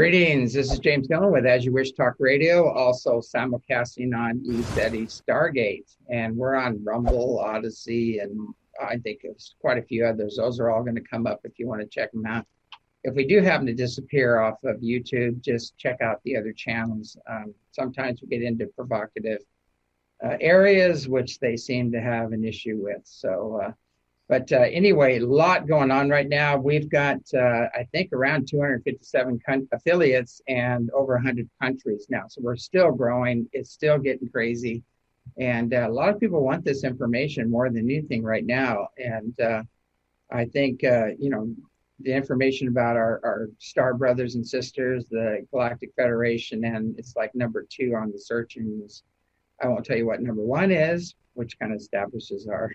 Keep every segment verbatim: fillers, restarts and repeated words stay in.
Greetings. This is James Dillon with As You Wish Talk Radio, also simulcasting on ECETI Stargate. And we're on Rumble, Odyssey, and I think it's quite a few others. Those are all going to come up if you want to check them out. If we do happen to disappear off of YouTube, just check out the other channels. Um, sometimes we get into provocative uh, areas, which they seem to have an issue with. So, uh, But uh, anyway, a lot going on right now. We've got, uh, I think, around two hundred fifty-seven con- affiliates and over one hundred countries now. So we're still growing. It's still getting crazy. And uh, a lot of people want this information more than anything right now. And uh, I think, uh, you know, the information about our, our star brothers and sisters, the Galactic Federation, and it's like number two on the search engines. I won't tell you what number one is, which kind of establishes our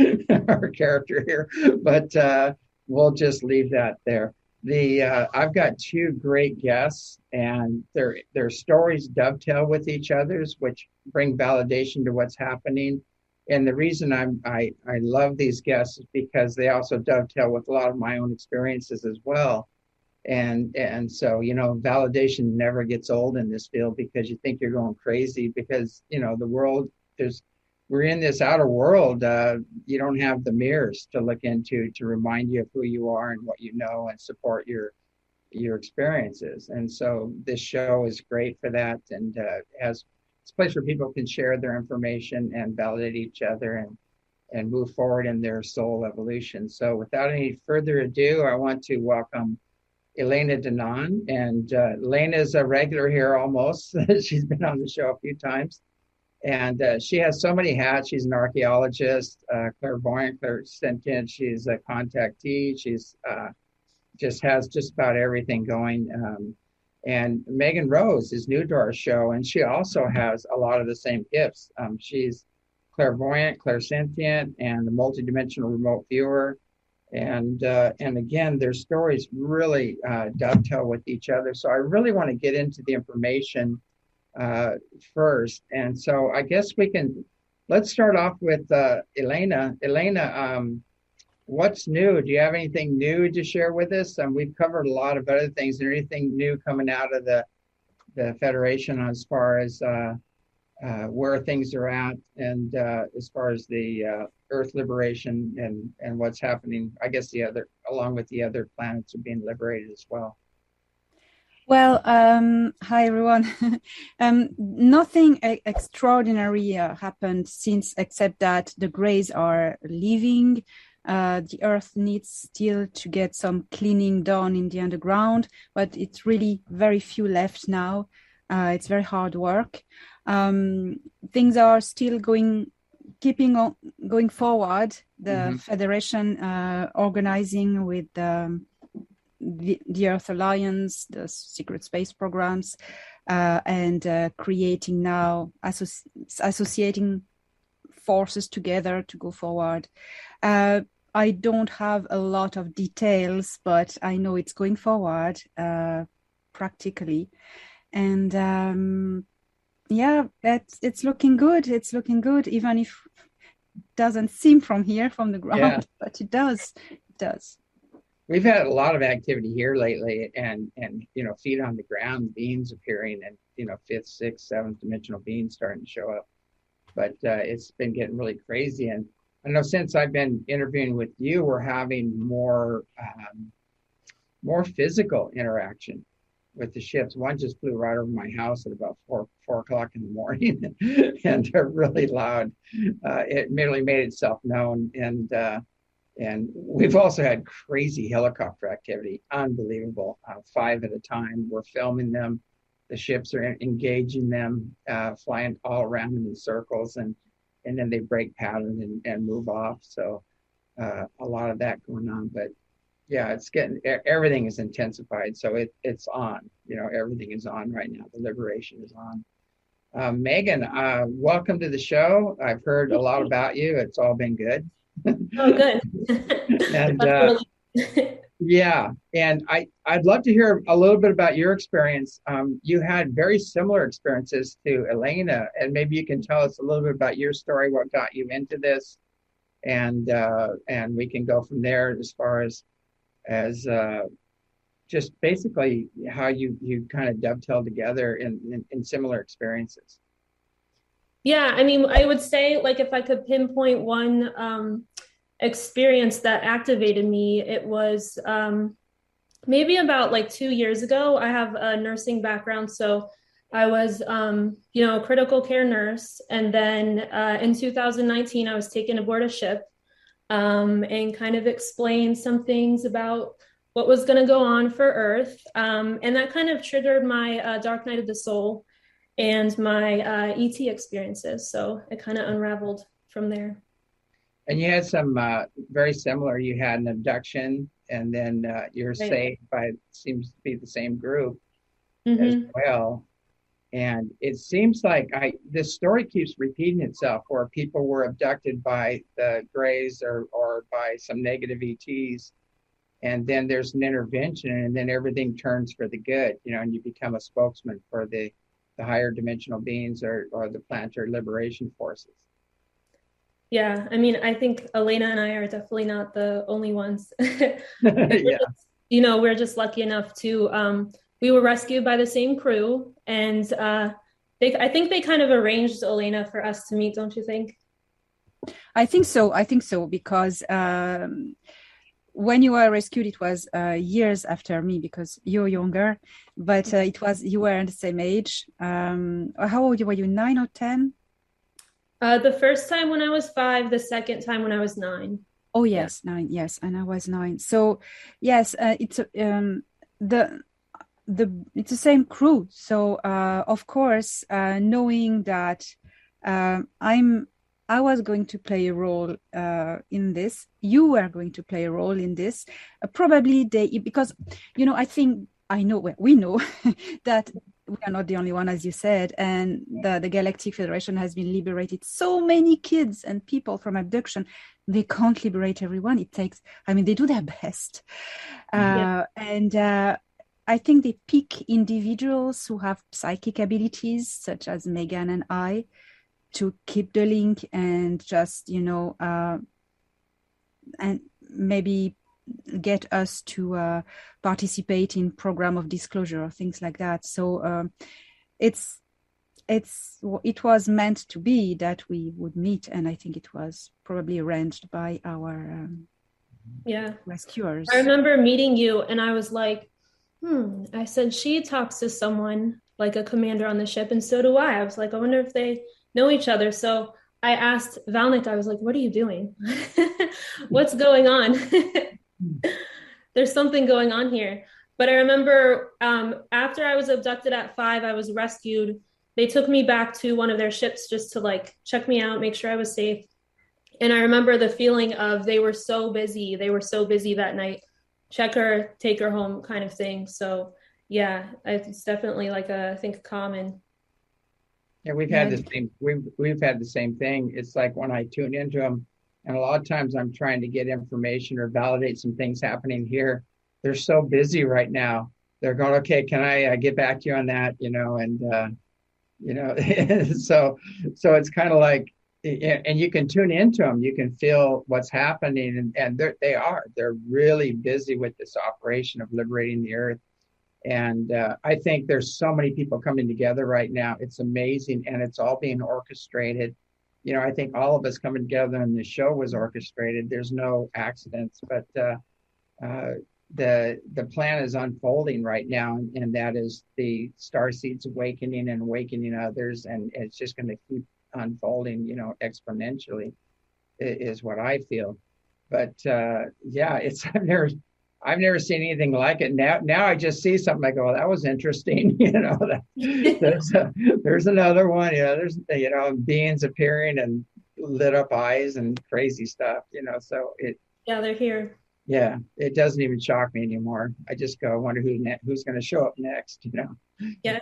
our character here, but uh, we'll just leave that there. The uh, I've got two great guests, and their their stories dovetail with each other's, which bring validation to what's happening. And the reason I'm I I love these guests is because they also dovetail with a lot of my own experiences as well. And and so, you know, validation never gets old in this field because you think you're going crazy because, you know, the world, there's, we're in this outer world. Uh, you don't have the mirrors to look into to remind you of who you are and what you know and support your your experiences. And so this show is great for that, and uh, has it's a place where people can share their information and validate each other and and move forward in their soul evolution. So without any further ado, I want to welcome Elena Danaan, and uh, Elena is a regular here almost. She's been on the show a few times, and uh, she has so many hats. She's an archaeologist, uh, clairvoyant, clairsentient. She's a contactee. She's uh, just has just about everything going. Um, and Megan Rose is new to our show, and she also has a lot of the same gifts. Um, she's clairvoyant, clairsentient, and a multidimensional remote viewer. And uh, and again, their stories really uh, dovetail with each other. So I really want to get into the information uh, first. And so I guess we can, let's start off with uh, Elena. Elena, um, what's new? Do you have anything new to share with us? Um, we've covered a lot of other things. Is there anything new coming out of the, the Federation as far as uh, uh, where things are at, and uh, as far as the uh, Earth liberation and, and what's happening? I guess the other, along with the other planets, are being liberated as well. Well, um, hi everyone. um, nothing e- extraordinary uh, happened since, except that the Greys are leaving. Uh, the Earth needs still to get some cleaning done in the underground, but it's really very few left now. Uh, it's very hard work. Um, things are still going, keeping on going forward. The mm-hmm. Federation uh, organizing with um, the, the Earth Alliance, the secret space programs, uh, and uh, creating now, associ- associating forces together to go forward. Uh, I don't have a lot of details, but I know it's going forward uh, practically. And um, yeah, it's, it's looking good. It's looking good, even if it doesn't seem from here, from the ground, yeah. But it does. It does. We've had a lot of activity here lately, and, and you know, feet on the ground, beings appearing, and, you know, fifth, sixth, seventh dimensional beings starting to show up. But uh, it's been getting really crazy. And I know since I've been interviewing with you, we're having more um, more physical interaction with the ships. One just flew right over my house at about four four o'clock in the morning, and they're really loud. Uh, it merely made itself known, and uh, and we've also had crazy helicopter activity, unbelievable. Uh, five at a time. We're filming them. The ships are engaging them, uh, flying all around them in circles, and and then they break pattern and, and move off. So uh, a lot of that going on, but. Yeah, it's getting, everything is intensified. So it it's on, you know, everything is on right now. The liberation is on. Uh, Megan, uh, welcome to the show. I've heard a lot about you. It's all been good. Oh, good. and uh, yeah, and I, I'd love to hear a little bit about your experience. Um, you had very similar experiences to Elena, and maybe you can tell us a little bit about your story, what got you into this, and uh, and we can go from there as far as as uh, just basically how you you kind of dovetail together in, in, in similar experiences. Yeah, I mean, I would say like if I could pinpoint one um, experience that activated me, it was um, maybe about like two years ago. I have a nursing background, so I was, um, you know, a critical care nurse. And then uh, in two thousand nineteen, I was taken aboard a ship um, and kind of explained some things about what was going to go on for Earth. Um, and that kind of triggered my uh, Dark Night of the Soul and my uh, E T experiences. So it kind of unraveled from there. And you had some uh, very similar. You had an abduction, and then uh, you were Right. saved by seems to be the same group as Mm-hmm. well. And it seems like I this story keeps repeating itself, where people were abducted by the Greys or or by some negative E Ts, and then there's an intervention, and then everything turns for the good, you know, and you become a spokesman for the the higher dimensional beings or or the planetary liberation forces. Yeah, I mean, I think Elena and I are definitely not the only ones. And we're Yeah. just, you know, we're just lucky enough to, um, we were rescued by the same crew, and uh, they, I think they kind of arranged Elena for us to meet, don't you think? I think so. I think so because um, when you were rescued, it was uh, years after me because you're younger, but uh, it was you were the same age. Um, how old were you? Nine or ten? Uh, the first time when I was five, the second time when I was nine. Oh Yeah. yes, nine. Yes, and I was nine. So yes, uh, it's um, the the it's the same crew. So uh, of course, uh, knowing that um, I'm I was going to play a role uh, in this, you were going to play a role in this. Uh, probably they because you know I think I know well, we know that we are not the only one, as you said, and the the Galactic Federation has been liberated so many kids and people from abduction. They can't liberate everyone. It takes, I mean, they do their best, Yeah. uh, and. Uh, I think they pick individuals who have psychic abilities, such as Megan and I, to keep the link and just, you know, uh, and maybe get us to uh, participate in program of disclosure or things like that. So um, it's it's it was meant to be that we would meet, and I think it was probably arranged by our um, Yeah. rescuers. I remember meeting you, and I was like, hmm, I said, she talks to someone like a commander on the ship, and so do I. I was like, I wonder if they know each other. So I asked Valnik, I was like, what are you doing? What's going on? There's something going on here. But I remember um, after I was abducted at five, I was rescued. They took me back to one of their ships just to like check me out, make sure I was safe. And I remember the feeling of they were so busy. They were so busy that night. Check her, take her home kind of thing. So yeah, it's definitely like a, I think common. Yeah, we've had Yeah, the same we've we've had the same thing. It's like when I tune into them, and a lot of times I'm trying to get information or validate some things happening here. They're so busy right now. They're going, okay, can I uh, get back to you on that? You know, and uh, you know, so so it's kind of like, and you can tune into them. You can feel what's happening, and and they're, they are they're really busy with this operation of liberating the earth. And uh, I think there's so many people coming together right now. It's amazing, and it's all being orchestrated. You know, I think all of us coming together and the show was orchestrated. There's no accidents, but uh, uh, the the plan is unfolding right now, and, and that is the star seeds awakening and awakening others, and it's just going to keep unfolding, you know, exponentially, is what I feel. But uh, yeah, it's I've never I've never seen anything like it. Now, now I just see something. I go, well, that was interesting. You know, that, there's a, there's another one. You know, there's you know beings appearing and lit up eyes and crazy stuff. You know, so it Yeah, they're here. yeah, it doesn't even shock me anymore. I just go, I wonder who ne- who's going to show up next. You know, Yeah.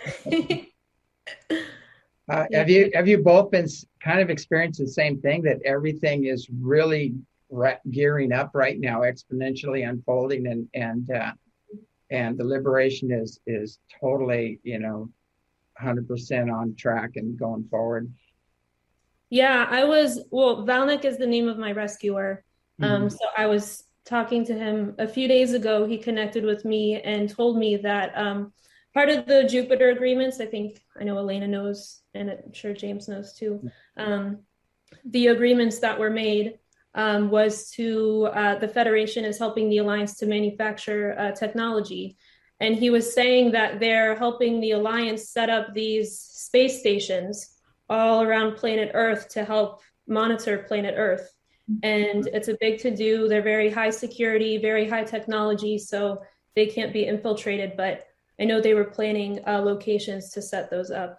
uh, Yeah. have you have you both been kind of experienced the same thing, that everything is really ra- gearing up right now, exponentially unfolding, and and uh, and the liberation is is totally, you know, one hundred percent on track and going forward. Yeah, I was, well, Valnik is the name of my rescuer. Um, Mm-hmm. so I was talking to him a few days ago. He connected with me and told me that um, part of the Jupiter agreements, I think, I know Elena knows, and I'm sure James knows too, um, the agreements that were made um, was to, uh, the Federation is helping the Alliance to manufacture uh, technology. And he was saying that they're helping the Alliance set up these space stations all around planet Earth to help monitor planet Earth. And it's a big to-do. They're very high security, very high technology, so they can't be infiltrated. But I know they were planning uh, locations to set those up.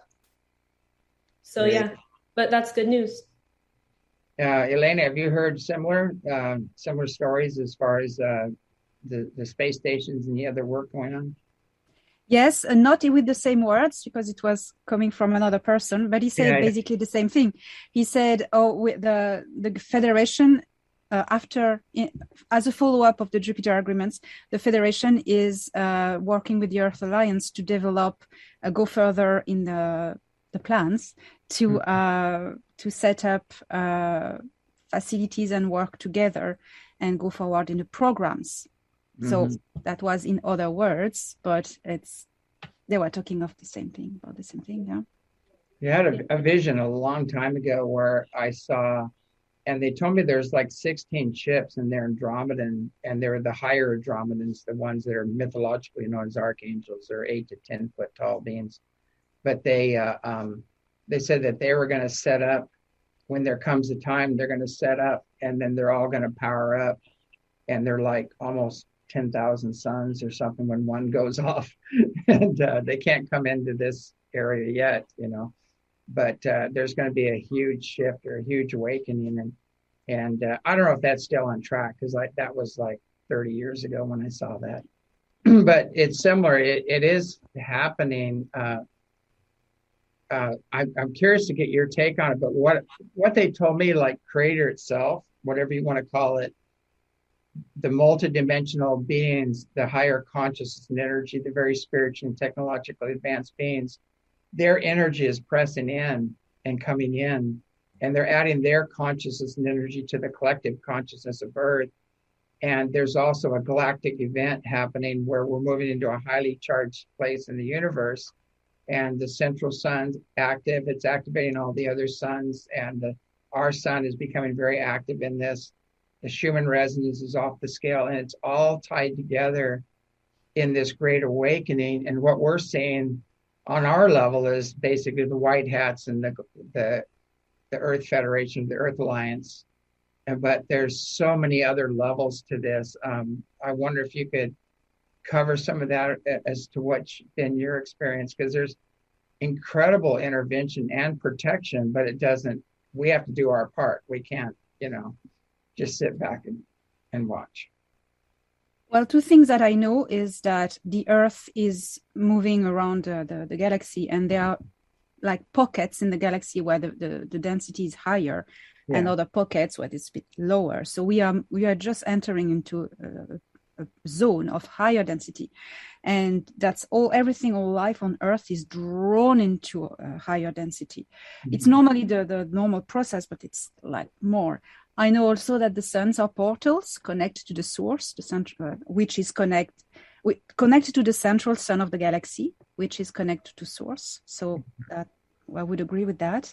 So Great. yeah, but that's good news. Uh, Elena, have you heard similar um, similar stories as far as uh, the, the space stations and the other work going on? Yes, and not with the same words because it was coming from another person, but he said Yeah, yeah. basically the same thing. He said, "Oh, with the the Federation, uh, after in, as a follow-up of the Jupiter agreements, the Federation is uh, working with the Earth Alliance to develop, uh, go further in the the plans to uh, to set up uh, facilities and work together and go forward in the programs." So Mhm. that was in other words, but it's they were talking of the same thing, about the same thing, yeah. You had a, a vision a long time ago where I saw, and they told me there's like sixteen ships and they're Andromedan, and they're the higher Andromedans, the ones that are mythologically known as archangels. They're eight to ten foot tall beings. But they uh, um, they said that they were going to set up when there comes a time, they're going to set up, and then they're all going to power up, and they're like almost ten thousand suns or something when one goes off, and uh, they can't come into this area yet, you know. But uh, there's going to be a huge shift or a huge awakening, and and uh, I don't know if that's still on track because like that was like thirty years ago when I saw that. But it's similar. It, it is happening. Uh, uh, I, I'm curious to get your take on it. But what what they told me, like Creator itself, whatever you want to call it, the multidimensional beings, the higher consciousness and energy, the very spiritual and technologically advanced beings, their energy is pressing in and coming in, and they're adding their consciousness and energy to the collective consciousness of Earth. And there's also a galactic event happening where we're moving into a highly charged place in the universe, and the central sun's active. It's activating all the other suns, and the, our sun is becoming very active in this. The Schumann resonance is off the scale, and it's all tied together in this great awakening. And what we're seeing on our level is basically the white hats and the the, the Earth Federation, the Earth Alliance. And, but there's so many other levels to this. Um, I wonder if you could cover some of that as to what's been your experience, because there's incredible intervention and protection, but it doesn't, we have to do our part. We can't, you know, just sit back and, and watch. Well, two things that I know is that the Earth is moving around uh, the, the galaxy, and there are like pockets in the galaxy where the, the, the density is higher, yeah, and other pockets where it's a bit lower. So we are we are just entering into a, a zone of higher density, and that's all. Everything, all life on Earth is drawn into a higher density. Mm-hmm. It's normally the the normal process, but it's like more. I know also that the suns are portals connected to the source, the central, uh, which is connect, we, connected to the central sun of the galaxy, which is connected to source. So that I would agree with that.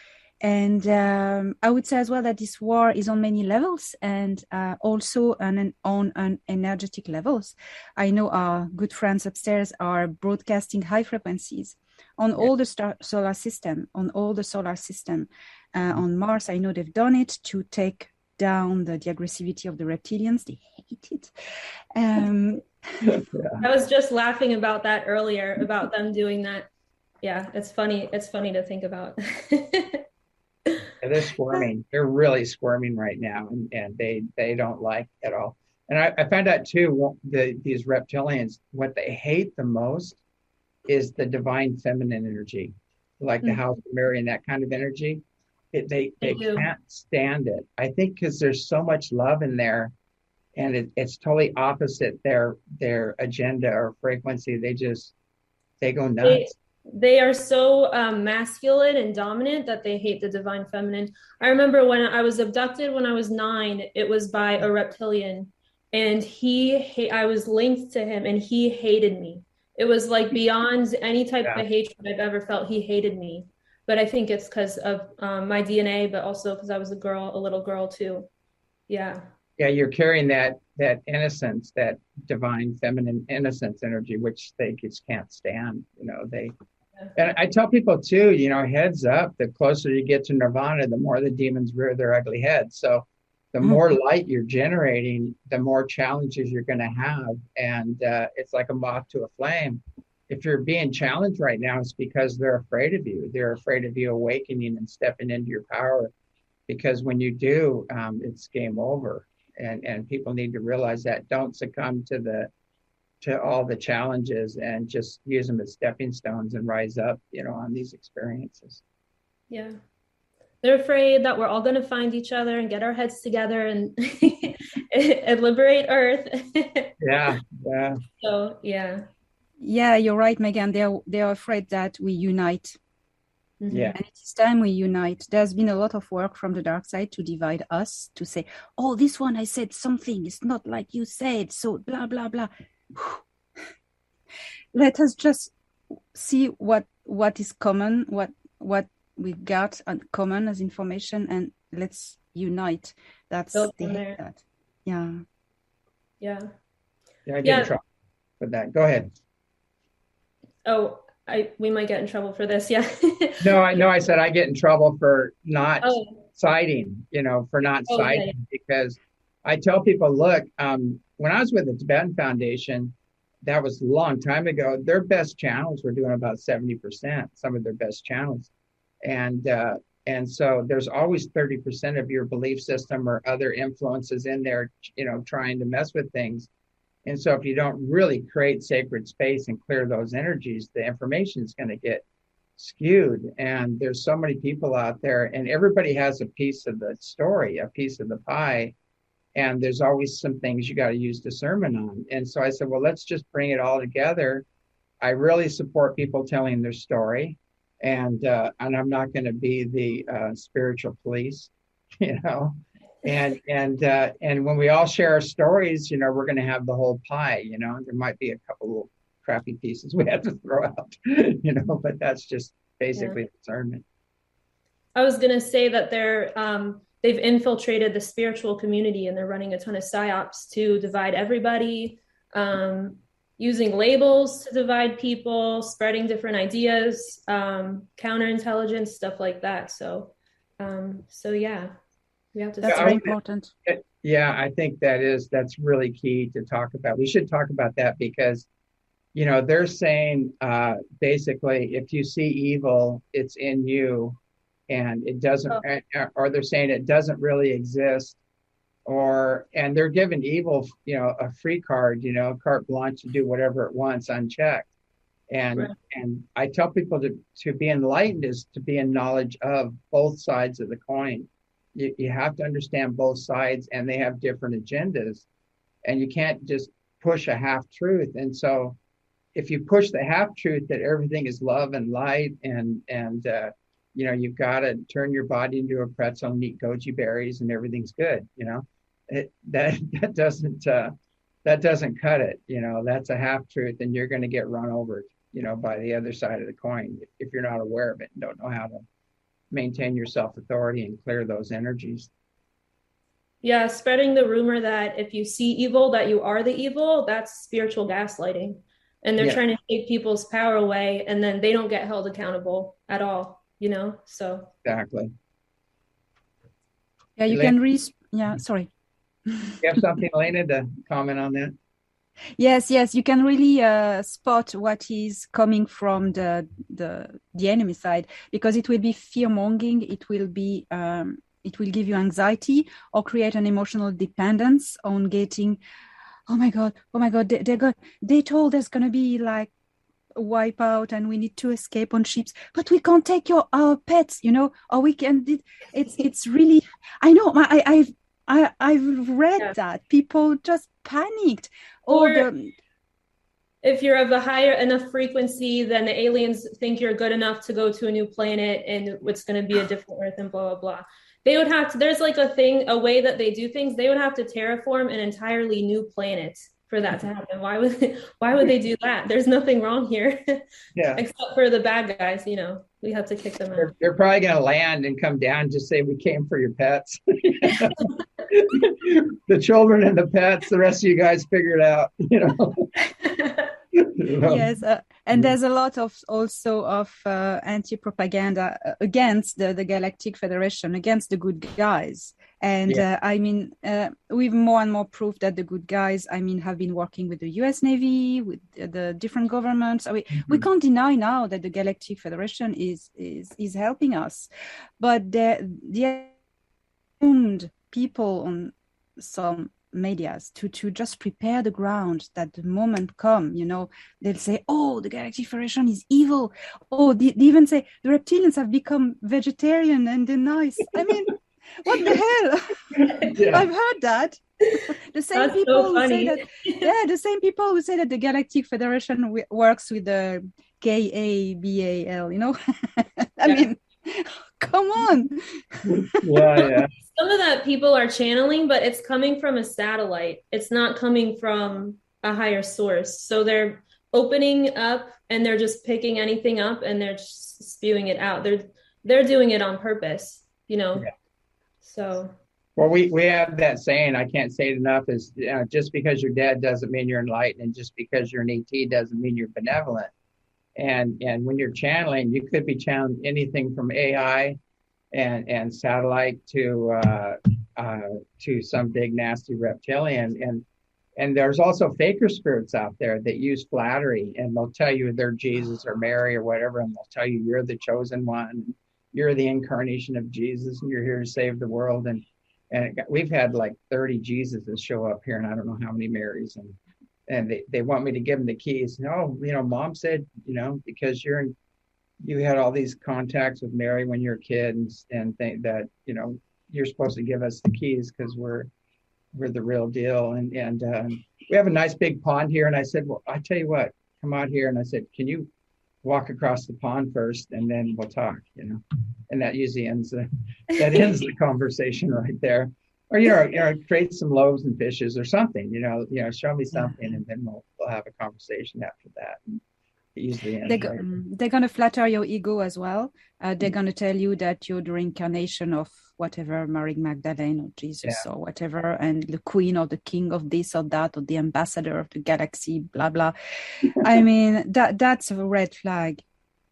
And um, I would say as well that this war is on many levels, and uh, also on, on an energetic levels. I know our good friends upstairs are broadcasting high frequencies on yeah. all the star- solar system, on all the solar system. Uh, on Mars, I know they've done it to take down the, the aggressivity of the reptilians. They hate it. Um, yeah. I was just laughing about that earlier, about them doing that. Yeah, it's funny. It's funny to think about. Yeah, they're squirming. They're really squirming right now, and, and they they don't like it at all. And I, I found out too, the, these reptilians, what they hate the most is the divine feminine energy, like mm-hmm. the House of Mary and that kind of energy. It, they they, they can't stand it. I think because there's so much love in there, and it, it's totally opposite their their agenda or frequency. They just they go nuts. They, they are so um, masculine and dominant that they hate the divine feminine. I remember when I was abducted when I was nine, it was by a reptilian, and he ha- I was linked to him and he hated me. It was like beyond any type Yeah. of hatred I've ever felt. He hated me. But I think it's because of um, my D N A, but also because I was a girl, a little girl too. Yeah. Yeah, you're carrying that that innocence, that divine feminine innocence energy, which they just can't stand. You know, they and I tell people too, you know, heads up, the closer you get to nirvana, the more the demons rear their ugly heads. So the more light you're generating, the more challenges you're going to have. And uh, it's like a moth to a flame. If you're being challenged right now, it's because they're afraid of you. They're afraid of you awakening and stepping into your power. Because when you do, um, it's game over. And, and people need to realize that. Don't succumb to the to all the challenges, and just use them as stepping stones and rise up, you know, on these experiences. Yeah. They're afraid that we're all going to find each other and get our heads together and, and liberate Earth. Yeah. Yeah. So, yeah. Yeah, you're right, Megan. They're, they're afraid that we unite. Mm-hmm. Yeah. And it is time we unite. There's been a lot of work from the dark side to divide us, to say, oh, this one I said something, it's not like you said, so blah, blah, blah. Let us just see what what is common, what what we got common as information, and let's unite. That's Build the from there. that. Yeah. Yeah. Yeah. I get Yeah. in trouble for that. Go ahead. Oh, I we might get in trouble for this. Yeah. No, I know. I said I get in trouble for not Oh. citing, you know, for not Oh, citing, yeah. because I tell people, look, um, when I was with the Tibetan Foundation, that was a long time ago, their best channels were doing about seventy percent, some of their best channels. And, uh, and so there's always thirty percent of your belief system or other influences in there, you know, trying to mess with things. And so if you don't really create sacred space and clear those energies, the information is going to get skewed. And there's so many people out there, and everybody has a piece of the story, a piece of the pie. And there's always some things you got to use discernment on. And so I said, well, let's just bring it all together. I really support people telling their story. And uh, and I'm not going to be the uh, spiritual police, you know. And and uh, and when we all share our stories, you know, we're going to have the whole pie, you know. There might be a couple little crappy pieces we have to throw out, you know, but that's just basically Yeah. discernment. I was gonna say that they're um, they've infiltrated the spiritual community and they're running a ton of psyops to divide everybody, um, using labels to divide people, spreading different ideas, um, counterintelligence, stuff like that. So, um, so yeah, we have to. That's Yeah, I very would- important. Yeah, I think that is, that's really key to talk about. We should talk about that because, you know, they're saying uh, basically, if you see evil, it's in you, and it doesn't, Oh. or they're saying it doesn't really exist, or, and they're giving evil, you know, a free card, you know, carte blanche to do whatever it wants unchecked. And Right. and I tell people to to be enlightened is to be in knowledge of both sides of the coin. You you have to understand both sides, and they have different agendas, and you can't just push a half truth. And so, if you push the half truth that everything is love and light, and and uh, you know, you've got to turn your body into a pretzel and eat goji berries, and everything's good. You know, it, that that doesn't uh, that doesn't cut it. You know, that's a half truth, and you're going to get run over, you know, by the other side of the coin if, if you're not aware of it and don't know how to maintain your self-authority and clear those energies. Yeah, spreading the rumor that if you see evil, that you are the evil, that's spiritual gaslighting. And they're Yeah. trying to take people's power away, and then they don't get held accountable at all, you know? So, Exactly. Yeah, you Elena? can re yeah, sorry. You have something, Elena, to comment on that? Yes, yes, you can really uh, spot what is coming from the the the enemy side, because it will be fear mongering, it will be um, it will give you anxiety or create an emotional dependence on getting, oh my God, oh my God, they they got they told there's gonna be like a wipeout and we need to escape on ships, but we can't take your our pets, you know, or we can. It's it's really, I know, I I've I I've read Yeah. that people just panicked. Or Or- the if you're of a higher enough frequency, then the aliens think you're good enough to go to a new planet and it's going to be a different Earth and blah, blah, blah. they would have to, there's like a thing, a way that they do things. They would have to terraform an entirely new planet for that to happen. Why would they, why would they do that? There's nothing wrong here, Yeah. except for the bad guys. You know, we have to kick them They're, out. they're probably going to land and come down and just say, we came for your pets. The children and the pets, the rest of you guys figure it out, you know. You know? Yes, uh, and there's a lot of also of uh, anti-propaganda uh, against the, the Galactic Federation, against the good guys. And Yeah. uh, I mean, uh, we've more and more proof that the good guys, I mean, have been working with the U S Navy, with the, the different governments. I mean, we Mhm. can't deny now that the Galactic Federation is is is helping us, but the the doomed people on some medias to to just prepare the ground that the moment come, you know, they'll say, oh, the Galactic Federation is evil. Oh, they, they even say the reptilians have become vegetarian and they're nice. I mean, what the hell? Yeah. I've heard that. The same That's people so who say funny. that, yeah, the same people who say that the Galactic Federation w- works with the K A B A L, you know. I Yeah. mean, come on. Yeah, yeah. Some of that people are channeling, but it's coming from a satellite. It's not coming from a higher source. So they're opening up and they're just picking anything up and they're just spewing it out. They're they're doing it on purpose, you know. Yeah. So Well, we, we have that saying, I can't say it enough, is uh, just because you're dead doesn't mean you're enlightened, and just because you're an E T doesn't mean you're benevolent. And and when you're channeling, you could be channeling anything from A I and and satellite to uh, uh, to some big nasty reptilian. And and there's also faker spirits out there that use flattery, and they'll tell you they're Jesus or Mary or whatever, and they'll tell you you're the chosen one, you're the incarnation of Jesus, and you're here to save the world. And and it got, we've had like thirty Jesuses show up here, and I don't know how many Marys, and and they, they want me to give them the keys. No, you know, mom said, you know, because you're in, you had all these contacts with Mary when you're a kid, and and think that, you know, you're supposed to give us the keys because we're we're the real deal. And and um, we have a nice big pond here. And I said, well, I tell you what, come out here. And I said, can you walk across the pond first, and then we'll talk, you know? And that usually ends the that ends the conversation right there. Or, you know, you know, create some loaves and fishes or something, you know, you know, show me something, and then we'll we'll have a conversation after that. And it usually ends They're, go- right there. mm, they're going to flatter your ego as well. Uh, they're going to tell you that you're the reincarnation of whatever, Mary Magdalene or Jesus Yeah. or whatever, and the queen or the king of this or that, or the ambassador of the galaxy, blah, blah. I mean, that that's a red flag.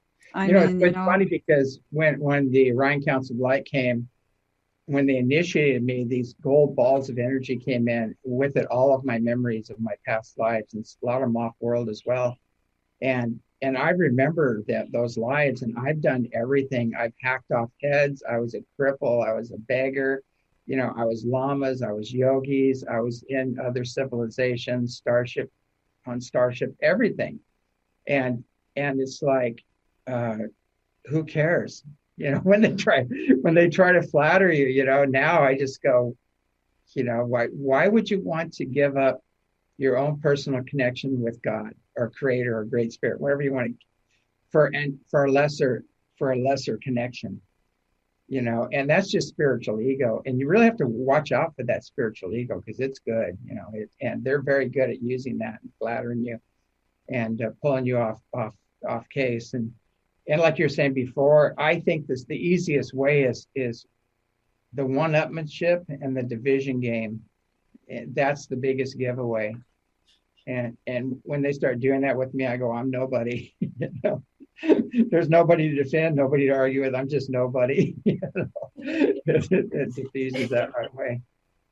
I You know, mean, it's, you it's know, funny because when when the Orion Council of Light came, when they initiated me, these gold balls of energy came in with it, all of my memories of my past lives, and a lot of them off world as well. And and I remember that those lives, and I've done everything. I've hacked off heads. I was a cripple. I was a beggar. You know, I was lamas. I was yogis. I was in other civilizations, starship on starship, everything. And and it's like, uh, who cares? You know, when they try when they try to flatter you, you know, now I just go, you know, why why would you want to give up your own personal connection with God or creator or great spirit, whatever you want to, for and for a lesser for a lesser connection, you know? And that's just spiritual ego. And you really have to watch out for that spiritual ego, because it's good, you know, it, and they're very good at using that and flattering you and uh, pulling you off off off case. And and like you're saying before, I think this the easiest way is is the one-upmanship and the division game. And that's the biggest giveaway. And and when they start doing that with me, I go, I'm nobody. You know, there's nobody to defend, nobody to argue with. I'm just nobody. You know, it, it, it diffuses that right way.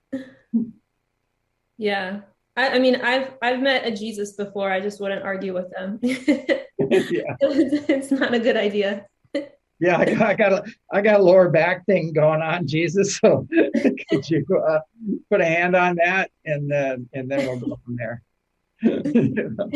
yeah. I, I mean, I've I've met a Jesus before. I just wouldn't argue with them. Yeah, It's not a good idea. yeah. I got, I got a I got a lower back thing going on, Jesus. So could you uh, put a hand on that, and then and then we'll go from there. You know?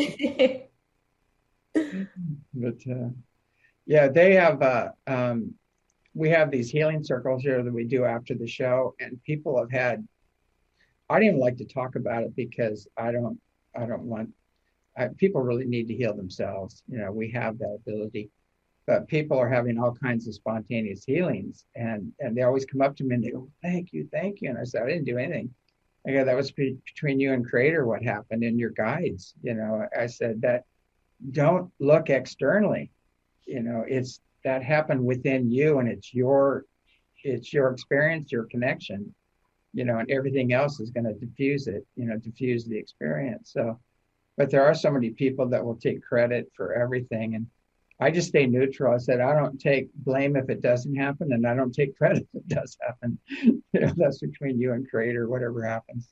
But uh, yeah, they have. Uh, um, we have these healing circles here that we do after the show, and people have had. I don't even like to talk about it because I don't. I don't want. I, people really need to heal themselves. You know, we have that ability, but people are having all kinds of spontaneous healings, and and they always come up to me and they go, thank you, thank you. And I said, I didn't do anything. I go, that was be- between you and Creator, what happened in your guides. You know, I said that don't look externally. You know, it's that happened within you, and it's your it's your experience, your connection, you know, and everything else is going to diffuse it, you know, diffuse the experience. So, but there are so many people that will take credit for everything. And I just stay neutral. I said, I don't take blame if it doesn't happen, and I don't take credit if it does happen. You know, that's between you and Creator, whatever happens.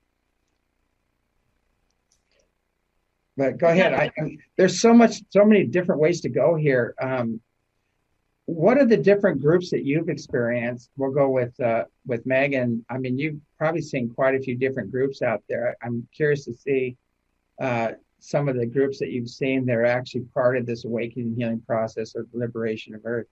But go ahead. I, I, there's so much, so many different ways to go here. Um, what are the different groups that you've experienced? We'll go with uh, with Megan. I mean, you've probably seen quite a few different groups out there. I'm curious to see uh, some of the groups that you've seen that are actually part of this awakening healing process of liberation of Earth.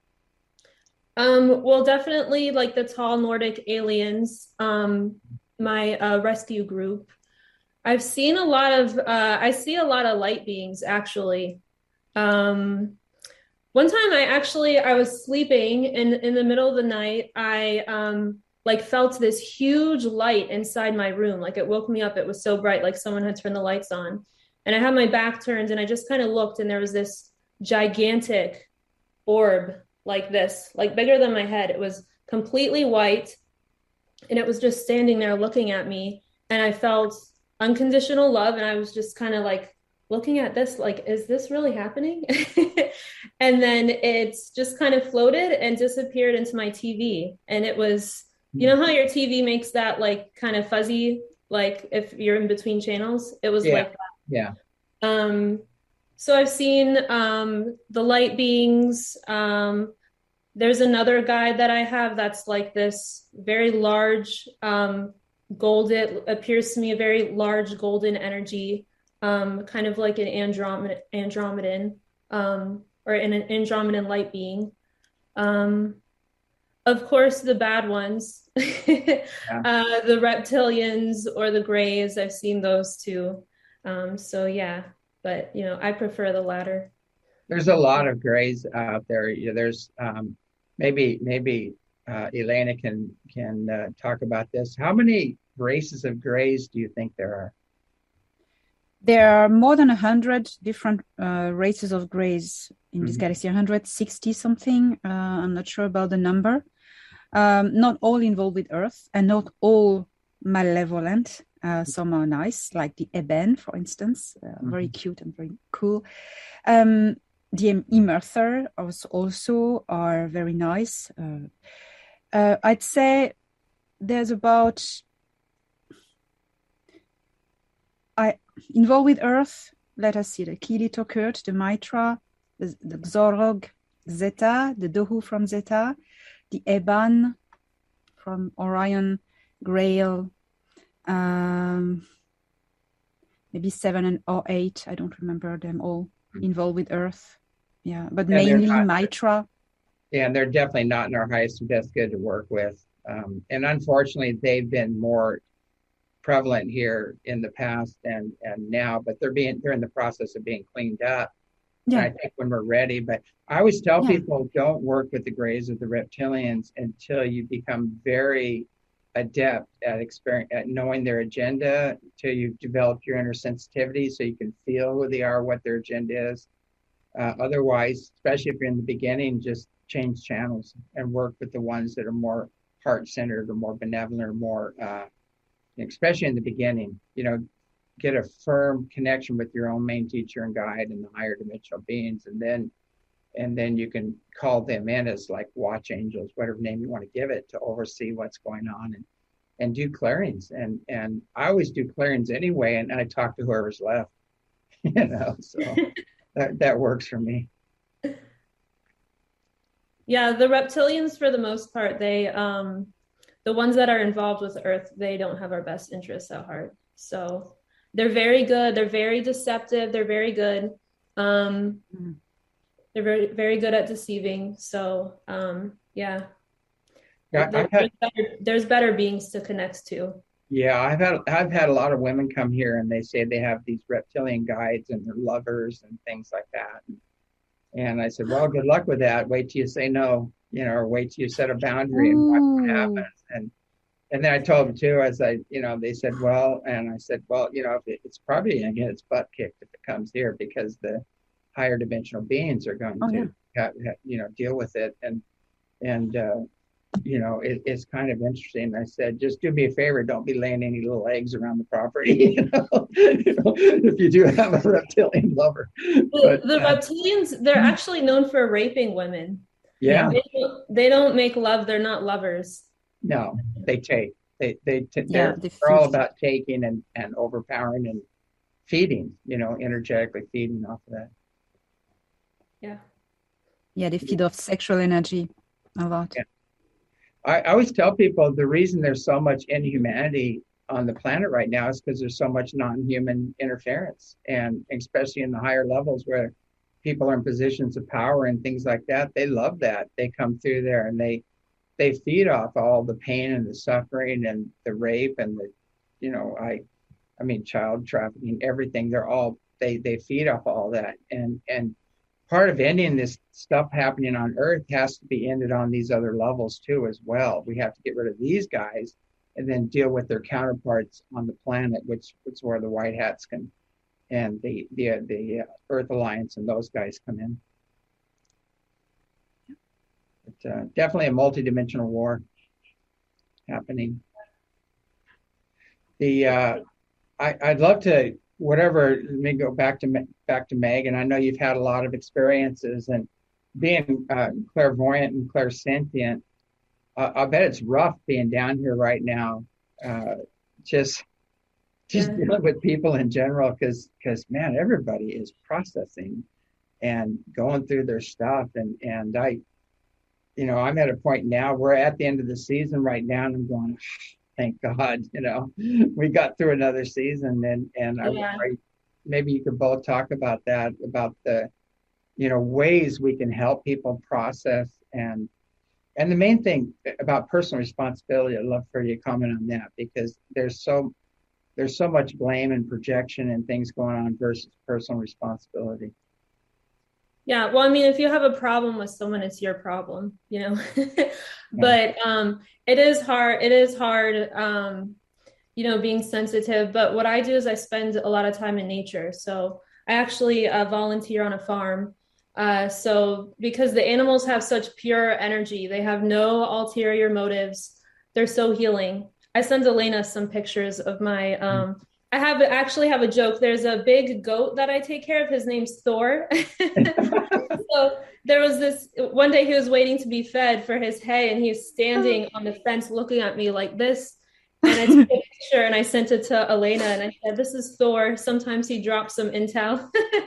Um, well, definitely like the tall Nordic aliens, um, my uh, rescue group. I've seen a lot of, uh, I see a lot of light beings actually. Um, one time I actually, I was sleeping in, in the middle of the night. I um, like felt this huge light inside my room. Like it woke me up. It was so bright, like someone had turned the lights on. And I had my back turned and I just kind of looked and there was this gigantic orb like this, like bigger than my head. It was completely white and it was just standing there looking at me. And I felt unconditional love. And I was just kind of like looking at this, like, is this really happening? And then it's just kind of floated and disappeared into my T V. And it was, you know how your T V makes that like kind of fuzzy, like if you're in between channels, it was yeah. like that. Yeah. Um, so I've seen um, the light beings. Um, there's another guide that I have that's like this very large um, gold. It appears to me a very large golden energy, um, kind of like an Andromeda, Andromedan um, or an Andromedan light being. Um, of course, the bad ones, yeah. uh, the reptilians or the grays. I've seen those too. Um, so yeah, but you know, I prefer the latter. There's a lot of grays out there. There's um, maybe maybe uh, Elena can can uh, talk about this. How many races of grays do you think there are? There are more than a hundred different uh, races of grays in mm-hmm. this galaxy. one hundred sixty something. Uh, I'm not sure about the number. Um, not all involved with Earth, and not all malevolent. Uh, some are nice, like the Eben, for instance, uh, mm-hmm. very cute and very cool. Um, the Emerther also are very nice. Uh, uh, I'd say there's about, I involved with Earth, let us see, the Kili Tokert, the Mitra, the, the Xorog Zeta, the Dohu from Zeta, the Eban from Orion, Grail, um, maybe seven and or eight. I don't remember them all involved with Earth. Yeah, but yeah, mainly not, Mitra. Yeah, and they're definitely not in our highest and best good to work with. Um, and unfortunately, they've been more prevalent here in the past and and now, but they're being they're in the process of being cleaned up. Yeah. And I think when we're ready, but I always tell yeah. people don't work with the grays or the reptilians until you become very adept at experience at knowing their agenda, till you've developed your inner sensitivity so you can feel who they are, what their agenda is. Uh, otherwise, especially if you're in the beginning, just change channels and work with the ones that are more heart-centered or more benevolent or more, uh, especially in the beginning, you know, get a firm connection with your own main teacher and guide and the higher dimensional beings. And then, and then you can call them in as like watch angels, whatever name you want to give it, to oversee what's going on and, and do clearings. And, and I always do clearings anyway. And I talk to whoever's left, you know, so that, that works for me. Yeah. The reptilians, for the most part, they, um, the ones that are involved with Earth, they don't have our best interests at heart. So they're very good. They're very deceptive. They're very good. Um, mm-hmm. They're very, very good at deceiving. So, um, yeah, yeah there, had, there's, better, there's better beings to connect to. Yeah, I've had I've had a lot of women come here and they say they have these reptilian guides and they're lovers and things like that. And And I said, well, good luck with that. Wait till you say no, you know, or wait till you set a boundary and watch what Ooh. happens. And and then I told them too, as I, you know, they said, well, and I said, well, you know, if it, it's probably going to get its butt kicked if it comes here because the higher dimensional beings are going Oh, to, yeah. ha- ha- you know, deal with it. And, and, uh, you know, it, it's kind of interesting. I said, just do me a favor, don't be laying any little eggs around the property, you know, you know if you do have a reptilian lover. The, But the uh, reptilians, they're actually known for raping women. yeah, They don't, they don't make love. They're not lovers. no, they take, they, they, t- Yeah, they're, they they're all feed. about taking and, and overpowering and feeding, you know, energetically feeding off of that. Yeah. Yeah, they feed off sexual energy a lot. Yeah. I, I always tell people the reason there's so much inhumanity on the planet right now is because there's so much non-human interference, and especially in the higher levels where people are in positions of power and things like that. They love that. They come through there and they they feed off all the pain and the suffering and the rape and the, you know, I I mean child trafficking, everything. They're all they they feed off all that, and and part of ending this stuff happening on Earth has to be ended on these other levels too, as well. We have to get rid of these guys and then deal with their counterparts on the planet, which is where the white hats can and the the the Earth Alliance and those guys come in. But uh, definitely a multi-dimensional war happening. The uh, I, I'd love to whatever. Let me go back to back to Megan. I know you've had a lot of experiences and being uh, clairvoyant and clairsentient. Uh, I bet it's rough being down here right now. Uh, just just Yeah. dealing with people in general, because because man, everybody is processing and going through their stuff, and and I, you know, I'm at a point now. We're at the end of the season right now, and I'm going, thank God, you know, we got through another season, and and I, Yeah. I maybe you could both talk about that, about the, you know, ways we can help people process, and and the main thing about personal responsibility. I'd love for you to comment on that, because there's so there's so much blame and projection and things going on versus personal responsibility. Yeah, well, I mean, if you have a problem with someone, it's your problem, you know. But um, it is hard. It is hard, um, you know, being sensitive. But what I do is I spend a lot of time in nature. So I actually uh, volunteer on a farm. Uh, so because the animals have such pure energy, they have no ulterior motives. They're so healing. I send Elena some pictures of my. Um, I have actually have a joke. There's a big goat that I take care of. His name's Thor. So there was this one day he was waiting to be fed for his hay, and he was standing on the fence looking at me like this. And I took a picture and I sent it to Elena, and I said, "This is Thor. Sometimes he drops some intel."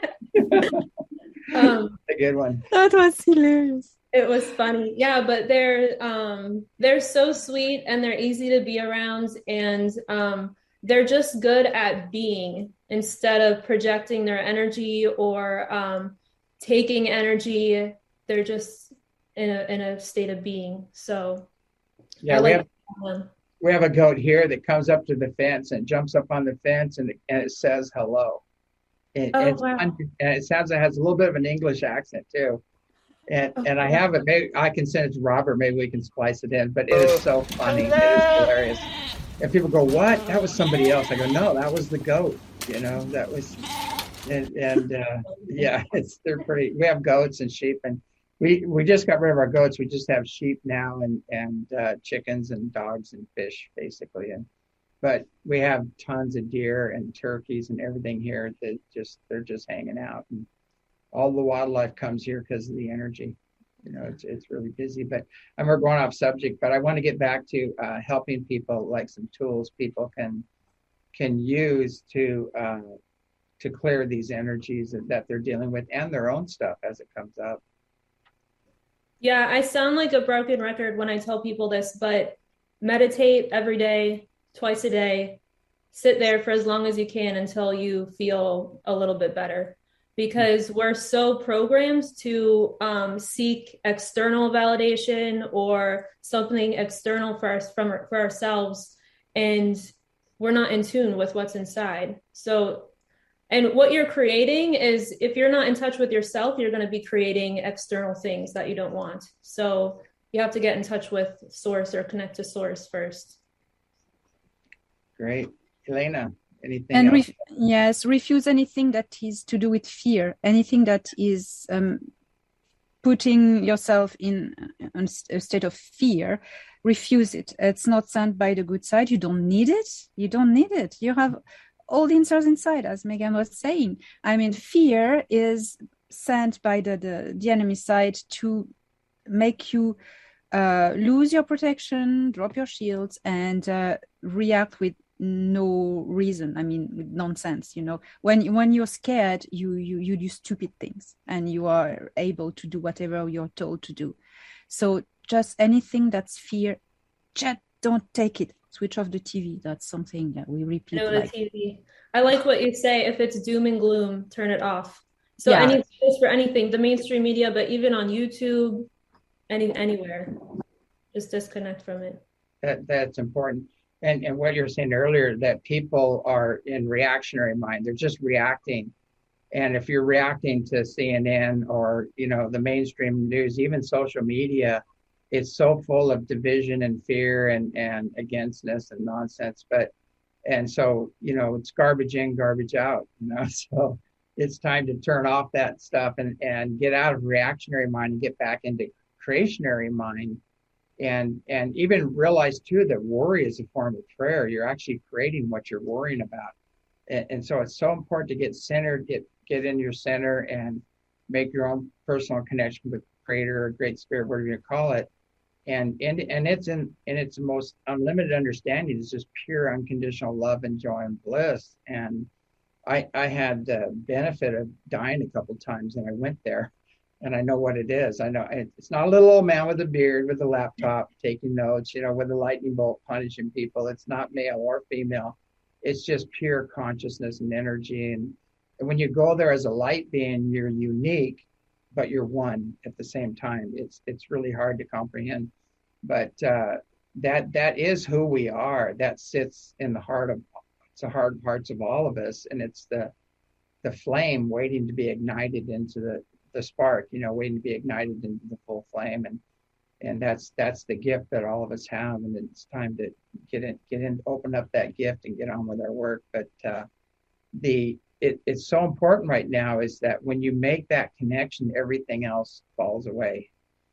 um, A good one. That was hilarious. it was funny, yeah. But they're um, they're so sweet and they're easy to be around, and um, they're just good at being instead of projecting their energy or um, taking energy. They're just in a in a state of being. So Yeah, I we like have them. we have a goat here that comes up to the fence and jumps up on the fence, and it, and it says hello. And, Oh, it's, wow. and it sounds like it has a little bit of an English accent too. And Oh, and I wow. have it. Maybe I can send it to Robert. Maybe we can splice it in. But it is so funny. It is hilarious. And people go, "What? That was somebody else." I go, "No, that was the goat." You know, that was. And and uh, yeah, it's they're pretty. We have goats and sheep, and we we just got rid of our goats. We just have sheep now, and and uh, chickens and dogs and fish basically. And but we have tons of deer and turkeys and everything here that just they're just hanging out. And all the wildlife comes here because of the energy. You know, it's it's really busy. But I'm we're going off subject, but I want to get back to uh, helping people, like some tools people can can use to uh, to clear these energies that, that they're dealing with and their own stuff as it comes up. Yeah, I sound like a broken record when I tell people this, but meditate every day, twice a day, sit there for as long as you can until you feel a little bit better. Because we're so programmed to um, seek external validation or something external for us from for ourselves, and we're not in tune with what's inside. So And what you're creating is, if you're not in touch with yourself, you're going to be creating external things that you don't want. So you have to get in touch with source or connect to source first. Great. Elena, anything And else? ref- yes, refuse anything that is to do with fear, anything that is um, putting yourself in a state of fear. Refuse it. It's not sent by the good side. You don't need it. You don't need it. You have all the answers inside, as Megan was saying. I mean, fear is sent by the, the, the enemy side to make you uh, lose your protection, drop your shields, and uh, react with no reason. I mean, with nonsense. You know, when when you're scared, you you you do stupid things, and you are able to do whatever you're told to do. So just anything that's fear, just don't take it. Switch off the T V. That's something that we repeat. No, like, the T V. I like what you say. If it's doom and gloom, turn it off. So Yeah. any post for anything, the mainstream media, but even on YouTube, any anywhere, just disconnect from it. That that's important. And and what you were saying earlier, that people are in reactionary mind. They're just reacting. And if you're reacting to C N N or, you know, the mainstream news, even social media, it's so full of division and fear and, and againstness and nonsense. But, and so, you know, it's garbage in, garbage out, you know, so it's time to turn off that stuff and, and get out of reactionary mind and get back into creationary mind. And, and even realize too, that worry is a form of prayer. You're actually creating what you're worrying about. And, and so it's so important to get centered, get, get in your center and make your own personal connection with the Creator or Great Spirit, whatever you call it. And, and, and it's in, in its most unlimited understanding. It's just pure unconditional love and joy and bliss. And I, I had the benefit of dying a couple of times, and I went there. And I know what it is. I know it's not a little old man with a beard with a laptop taking notes, you know, with a lightning bolt punishing people. It's not male or female. It's just pure consciousness and energy. And, and when you go there as a light being, you're unique, but you're one at the same time. It's it's really hard to comprehend. But uh, that that is who we are. That sits in the heart of it's the hard parts of all of us. And it's the the flame waiting to be ignited into the the spark, you know, waiting to be ignited into the full flame. And and that's that's the gift that all of us have. And it's time to get in, get in, open up that gift and get on with our work. But uh, the it, it's so important right now is that when you make that connection, everything else falls away.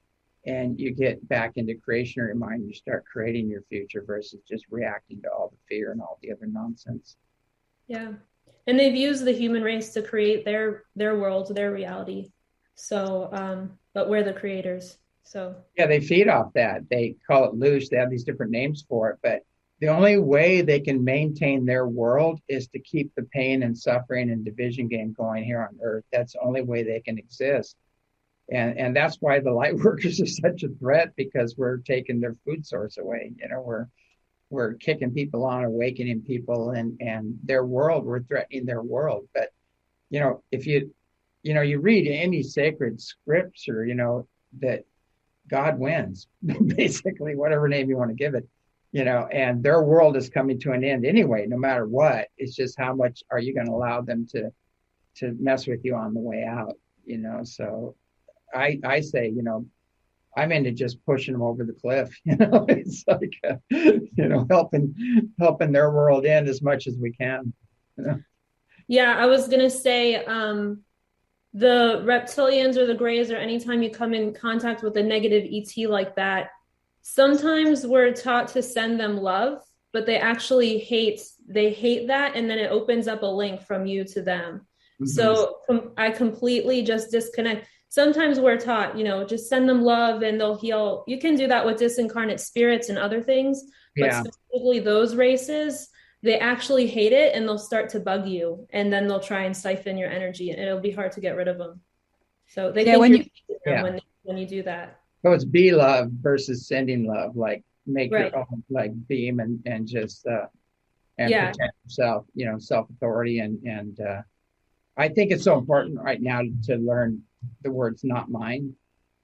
And you get back into creationary mind. You start creating your future versus just reacting to all the fear and all the other nonsense. Yeah. And they've used the human race to create their their world, their reality. So, um, but we're the creators. So yeah, they feed off that. They call it loose. They have these different names for it. But the only way they can maintain their world is to keep the pain and suffering and division game going here on Earth. That's the only way they can exist. And and that's why the light workers are such a threat, because we're taking their food source away. You know, we're we're kicking people on, awakening people, and and their world. We're threatening their world. But you know, if you you know you read any sacred scripture, you know that God wins, basically, whatever name you want to give it. You know, and their world is coming to an end anyway, no matter what. It's just how much are you going to allow them to to mess with you on the way out? You know, so. I, I say, you know, I'm into just pushing them over the cliff. You know, it's like, uh, you know, helping helping their world end as much as we can. You know? Yeah, I was gonna say, um, the reptilians or the grays, or anytime you come in contact with a negative E T like that, sometimes we're taught to send them love, but they actually hate they hate that, and then it opens up a link from you to them. Mm-hmm. So com- I completely just disconnect. Sometimes we're taught, you know, just send them love and they'll heal. You can do that with disincarnate spirits and other things, but yeah. Specifically those races, they actually hate it and they'll start to bug you, and then they'll try and siphon your energy, and it'll be hard to get rid of them. So they yeah, think when you're you yeah. when, when you do that. So it's be love versus sending love, like make right. your own like beam and, and just uh, and yeah. protect yourself, you know, self-authority. And, and uh, I think it's so important right now to learn the words not mine.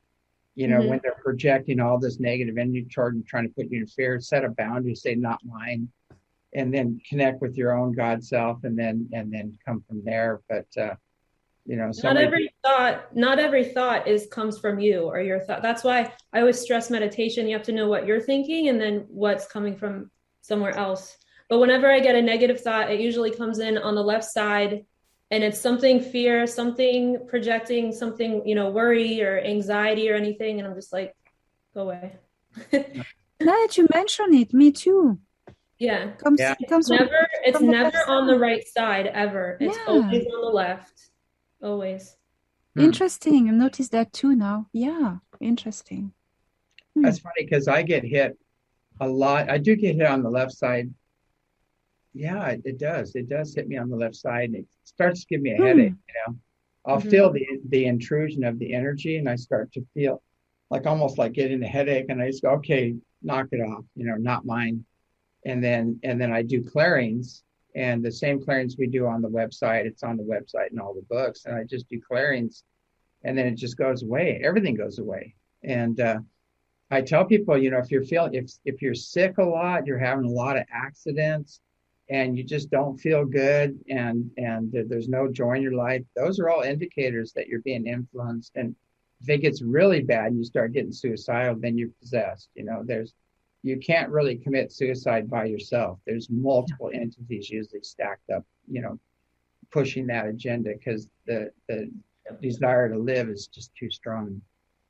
You know, mm-hmm. when they're projecting all this negative energy toward and trying to put you in fear, set a boundary, say not mine. and then connect with your own God self, and then and then come from there. But uh, you know, so Not many every thought, not every thought is comes from you or your thought. That's why I always stress meditation. You have to know what you're thinking and then what's coming from somewhere else. But whenever I get a negative thought, it usually comes in on the left side, and it's something fear, something projecting, something, you know, worry or anxiety or anything. And I'm just like, go away. Now that you mention it, me too. Yeah. Comes, Yeah. it comes from- Never, it's from the never left on the side. right side ever. It's Yeah. always on the left. Always. Hmm. Interesting. I've noticed that too now. Yeah, interesting. Hmm. That's funny because I get hit a lot. I do get hit on the left side. Yeah, it, it does. It does hit me on the left side, and it starts to give me a Hmm. headache. You know, I'll Mhm. feel the the intrusion of the energy, and I start to feel like almost like getting a headache, and I just go, okay, knock it off. You know, not mine. And then and then I do clearings, and the same clearings we do on the website. It's on the website and all the books, and I just do clearings, and then it just goes away. Everything goes away, and uh, I tell people, you know, if you're feeling if if you're sick a lot, you're having a lot of accidents, and you just don't feel good, and and there's no joy in your life, those are all indicators that you're being influenced. And if it gets really bad and you start getting suicidal, then you're possessed. You know, there's you can't really commit suicide by yourself. There's multiple entities usually stacked up, you know, pushing that agenda because the the desire to live is just too strong.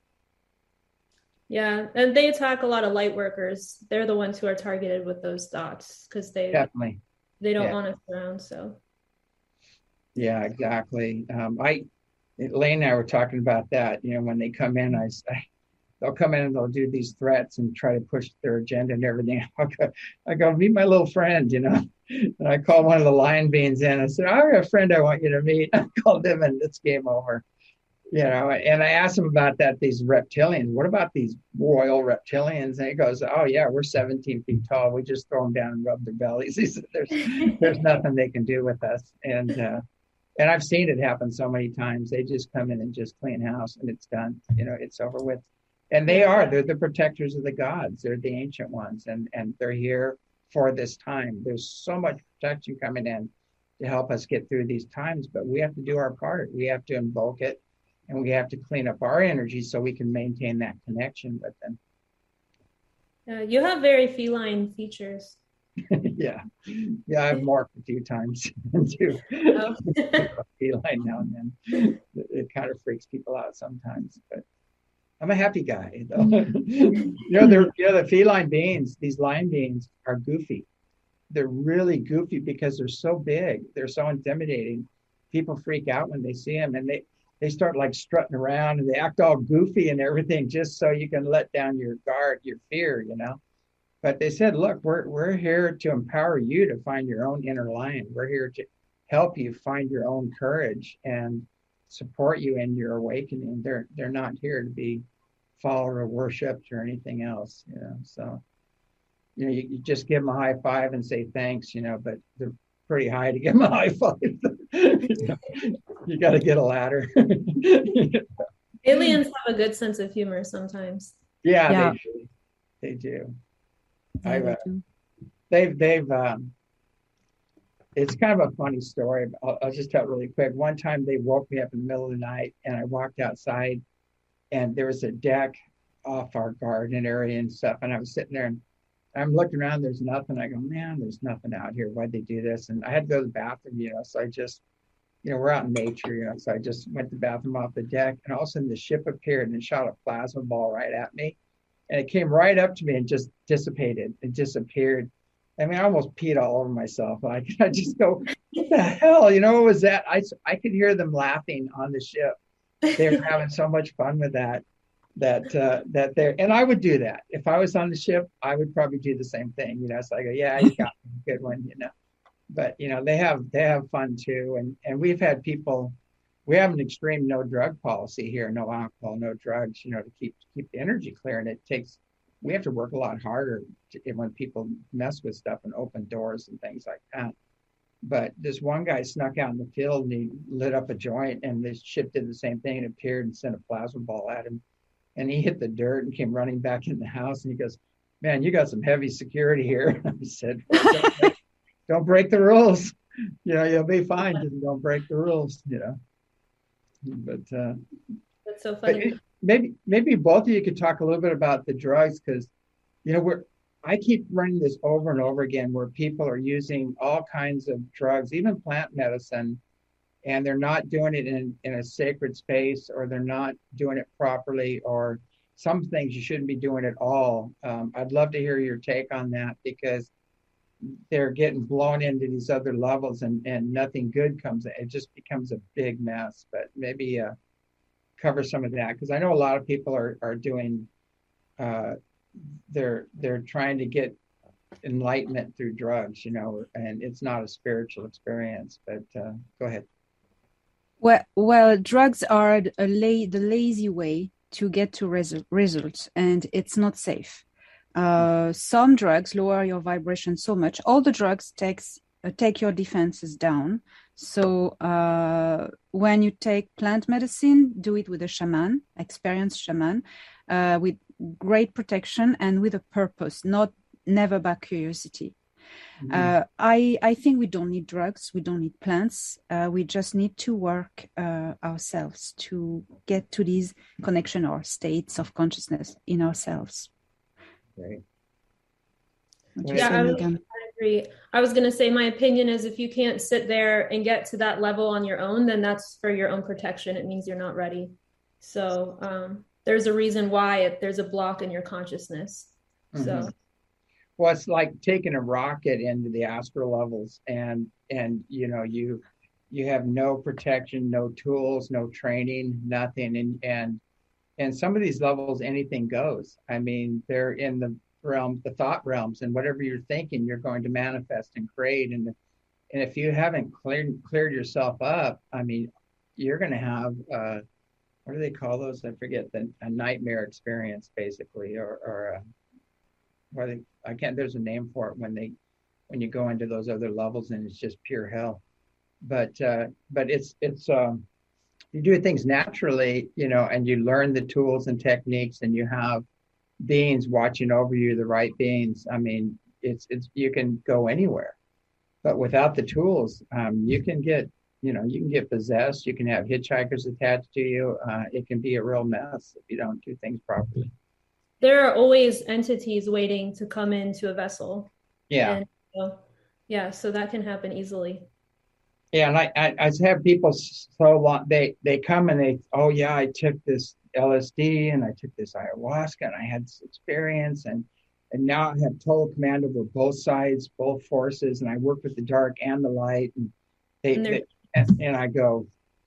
Yeah, and they attack a lot of light workers. They're the ones who are targeted with those thoughts because they Definitely. they don't Yeah. want us around. So Yeah, exactly. Um, I, Elaine and I were talking about that. You know, when they come in, I say, they'll come in and they'll do these threats and try to push their agenda and everything. I go, I go meet my little friend, you know. And I called one of the lion beings in. I said, I have a friend I want you to meet. I called him, and it's game over. You know, and I asked him about that, these reptilians. What about these royal reptilians? And he goes, oh, yeah, we're seventeen feet tall. We just throw them down and rub their bellies. He said, there's, there's nothing they can do with us. And, uh, and I've seen it happen so many times. They just come in and just clean house, and it's done. You know, it's over with. And they are, they're the protectors of the gods. They're the ancient ones, and, and they're here for this time. There's so much protection coming in to help us get through these times, but we have to do our part. We have to invoke it, and we have to clean up our energy so we can maintain that connection with them. uh, you have very feline features. yeah. Yeah, I've morphed a few times into Oh. a feline now and then. It, it kind of freaks people out sometimes, but I'm a happy guy, though. you know, they're you know the feline beings, these lion beings are goofy. They're really goofy because they're so big. They're so intimidating. People freak out when they see them, and they they start like strutting around, and they act all goofy and everything just so you can let down your guard, your fear, you know. But they said, look, we're we're here to empower you to find your own inner lion. We're here to help you find your own courage and support you in your awakening. They're they're not here to be followed or worshipped or anything else, you know. So, you know, you, you just give them a high five and say thanks, you know, but they're pretty high to give them a high five. you know, you got to get a ladder. Aliens have a good sense of humor sometimes. yeah, Yeah. they do. They do. Yeah, I've, they uh, do. they've they've um it's kind of a funny story. I'll, I'll just tell it really quick. One time they woke me up in the middle of the night, and I walked outside, and there was a deck off our garden area and stuff, and I was sitting there, and I'm looking around, there's nothing. I go, man, there's nothing out here. Why'd they do this? And I had to go to the bathroom, you know, so I just, you know, we're out in nature, you know, so I just went to the bathroom off the deck, and all of a sudden the ship appeared and shot a plasma ball right at me. And it came right up to me and just dissipated. It disappeared. I mean, I almost peed all over myself. I, I just go, what the hell? You know, what was that? I, I could hear them laughing on the ship. They were having so much fun with that, that, uh, that they're, and I would do that. If I was on the ship, I would probably do the same thing. You know, so I go, yeah, you got me, good one, you know. But, you know, they have, they have fun too. And, and we've had people, we have an extreme no drug policy here, no alcohol, no drugs, you know, to keep, keep the energy clear. And it takes, we have to work a lot harder to, when people mess with stuff and open doors and things like that. But this one guy snuck out in the field and he lit up a joint, and this ship did the same thing and appeared and sent a plasma ball at him. And he hit the dirt and came running back in the house, and he goes, man, you got some heavy security here. I said, don't break the rules. You know, you'll be fine. Just don't break the rules. You know, but uh, That's so but funny. maybe maybe both of you could talk a little bit about the drugs because you know we're I keep running this over and over again where people are using all kinds of drugs, even plant medicine, and they're not doing it in, in a sacred space or they're not doing it properly or some things you shouldn't be doing at all. Um, I'd love to hear your take on that because they're getting blown into these other levels and, and nothing good comes. It just becomes a big mess, but maybe uh, cover some of that because I know a lot of people are, are doing, uh, they're, they're trying to get enlightenment through drugs, you know, and it's not a spiritual experience, but uh, go ahead. Well, well, drugs are a la- the lazy way to get to res- results, and it's not safe. Uh, some drugs lower your vibration so much. All the drugs takes uh, take your defenses down. So uh, when you take plant medicine, do it with a shaman, experienced shaman, uh, with great protection and with a purpose, not never by curiosity. Mm-hmm. Uh, I I think we don't need drugs. We don't need plants. Uh, we just need to work uh, ourselves to get to these connection or states of consciousness in ourselves. Right. Yeah, I, was, I agree. I was going to say my opinion is if you can't sit there and get to that level on your own, then that's for your own protection. It means you're not ready. So um, there's a reason why it, there's a block in your consciousness. Mm-hmm. So. Well, it's like taking a rocket into the astral levels and, and, you know, you, you have no protection, no tools, no training, nothing. And, and, and some of these levels, anything goes. I mean, they're in the realm, the thought realms, and whatever you're thinking, you're going to manifest and create. And, and if you haven't cleared, cleared yourself up, I mean, you're going to have, uh, what do they call those? I forget, the, a nightmare experience, basically, or, or uh, what they, I can't, there's a name for it when they, when you go into those other levels and it's just pure hell. But, uh, but it's, it's, um, you do things naturally, you know, and you learn the tools and techniques and you have beings watching over you, the right beings. I mean, it's, it's, you can go anywhere, but without the tools, um, you can get, you know, you can get possessed. You can have hitchhikers attached to you. Uh, it can be a real mess if you don't do things properly. There are always entities waiting to come into a vessel. Yeah. And, uh, yeah. So that can happen easily. Yeah. And I, I, I have people so long, they, they come and they, oh yeah, I took this L S D and I took this ayahuasca and I had this experience and, and now I have total command over both sides, both forces. And I work with the dark and the light. And they, and, they and, and I go,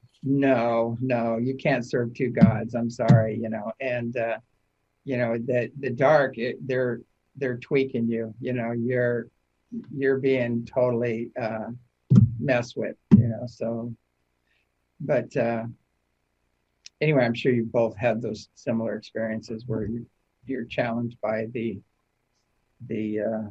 no, no, you can't serve two gods. I'm sorry, you know, and, uh, you know, that the dark, it, they're, they're tweaking you, you know, you're, you're being totally, uh, messed with, you know, so, but, uh, anyway, I'm sure you both had those similar experiences where you, you're challenged by the, the, uh,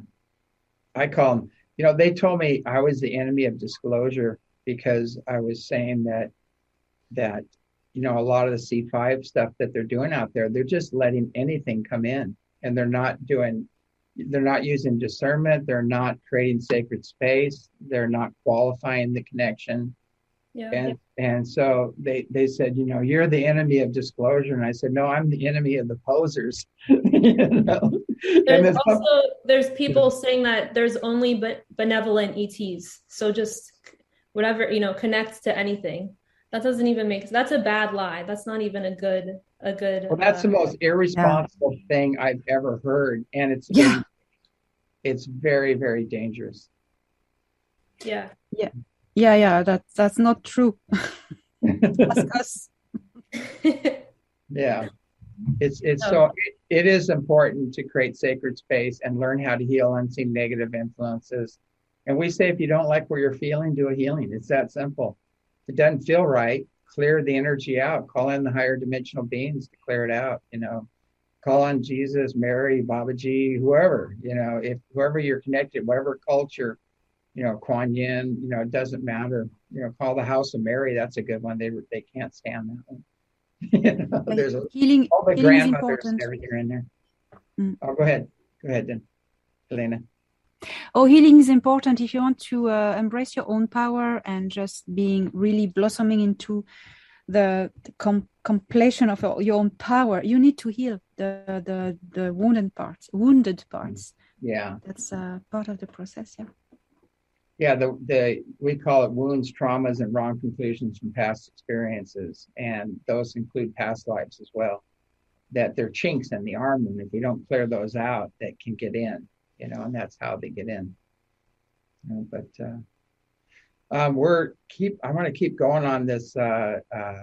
I call them, you know, they told me I was the enemy of disclosure because I was saying that, that, you know, a lot of the C five stuff that they're doing out there, they're just letting anything come in and they're not doing, they're not using discernment. They're not creating sacred space. They're not qualifying the connection. Yeah. And, and so they, they said, you know, you're the enemy of disclosure. And I said, no, I'm the enemy of the posers. You know? There's and also, some, there's people saying that there's only but benevolent E Ts. So just whatever, you know, connects to anything. That doesn't even make sense. That's a bad lie. That's not even a good, a good. Well, that's uh, the most irresponsible yeah. thing I've ever heard. And it's, yeah. it's very, very dangerous. Yeah. Yeah. Yeah. Yeah. That's, that's not true. Ask us. Yeah. It's, it's No. so, it, it is important to create sacred space and learn how to heal unseen negative influences. And we say, if you don't like where you're feeling, do a healing. It's that simple. If it doesn't feel right, clear the energy out, call in the higher dimensional beings to clear it out, you know, call on Jesus, Mary, Babaji, whoever, you know, if whoever you're connected, whatever culture, you know, Kuan Yin, you know, it doesn't matter, you know, call the House of Mary. That's a good one. They, they can't stand that one. You know, like there's a, healing, all the healing is grandmothers and important. everything are in there. Mm. Oh, go ahead. Go ahead then, Elena. Oh, healing is important if you want to uh, embrace your own power and just being really blossoming into the, the com- completion of your own power. You need to heal the the the wounded parts, wounded parts. Yeah, that's uh, part of the process. Yeah. Yeah, the the we call it wounds, traumas, and wrong conclusions from past experiences, and those include past lives as well. That they're chinks in the armor, and if you don't clear those out, that can get in. You know, and that's how they get in. You know, but uh, um, we're keep. I want to keep going on this, uh, uh,